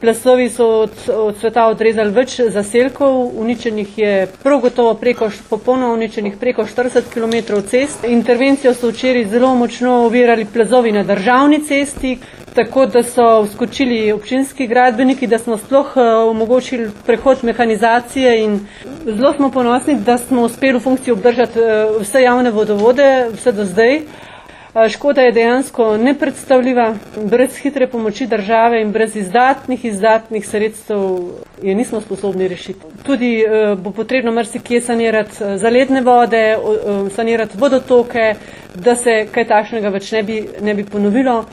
Plazovi so od sveta odrezali več zaselkov, uničenih je prav gotovo popolnoma uničenih preko 40 km cest. Intervencijo so včeraj zelo močno ovirali plazovi na državni cesti, tako da so vskočili občinski gradbeniki, da smo sploh omogočili prehod mehanizacije in zelo smo ponosni, da smo uspeli v funkciji obdržati vse javne vodovode, vse do zdaj. Škoda je dejansko nepredstavljiva, brez hitre pomoči države in brez izdatnih sredstev je nismo sposobni rešiti. Tudi bo potrebno marsikje sanirati zaledne vode, sanirati vodotoke, da se kaj takšnega več ne bi ponovilo.